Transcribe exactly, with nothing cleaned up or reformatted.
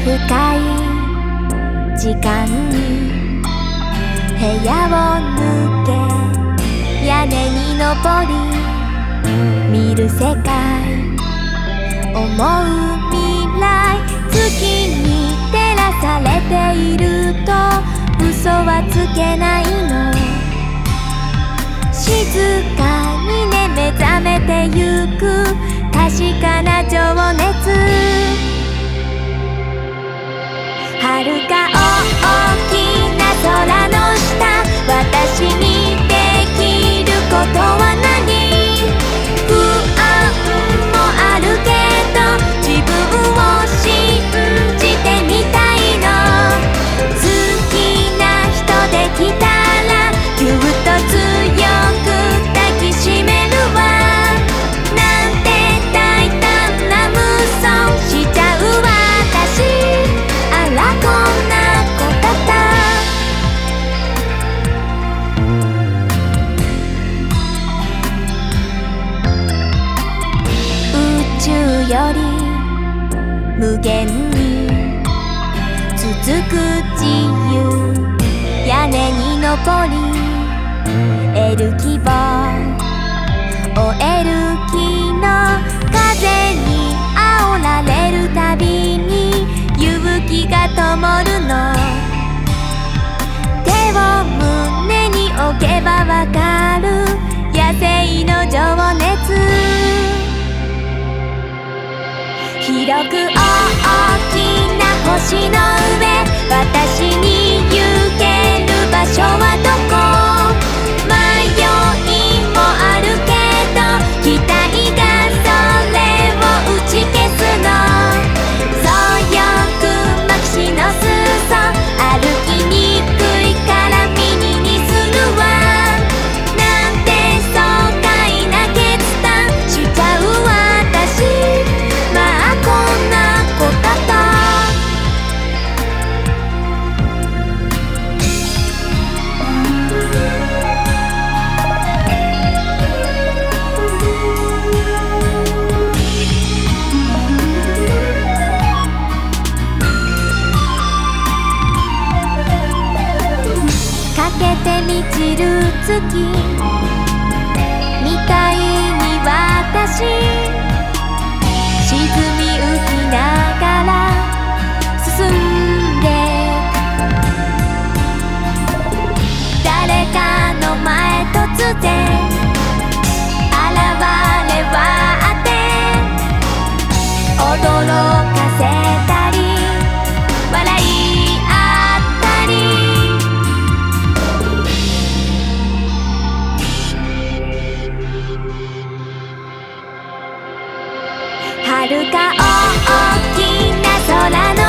深い時間に部屋を抜け屋根に登り見る世界思う未来月に照らされていると嘘はつけないの静かにね目覚めてゆく確かな情熱遥か大きな空の下私にできることは何不安もあるけど自分を信じてみたいの好きな人できたらぎゅっと強く抱きしめるわなんて大胆な無双しちゃう私あらこんな子だった宇宙より無限に続く自由屋根に登り得る希望追える気の風に煽られるたびに勇気が灯るの手を胸に置けばわかる野生の情熱広く大きな星の上私に行ける場所はどこ迷いもあるけど期待がそれを打ち消すのそうよくまきしのすそ歩きにくいから耳にするわなんて爽快な決断しちゃう私まあこんな子だったかけて満ちる月みたいに私沈み浮きながら進んで誰かの前突然現れはって驚かせたり笑い合ったり遥か大きな空の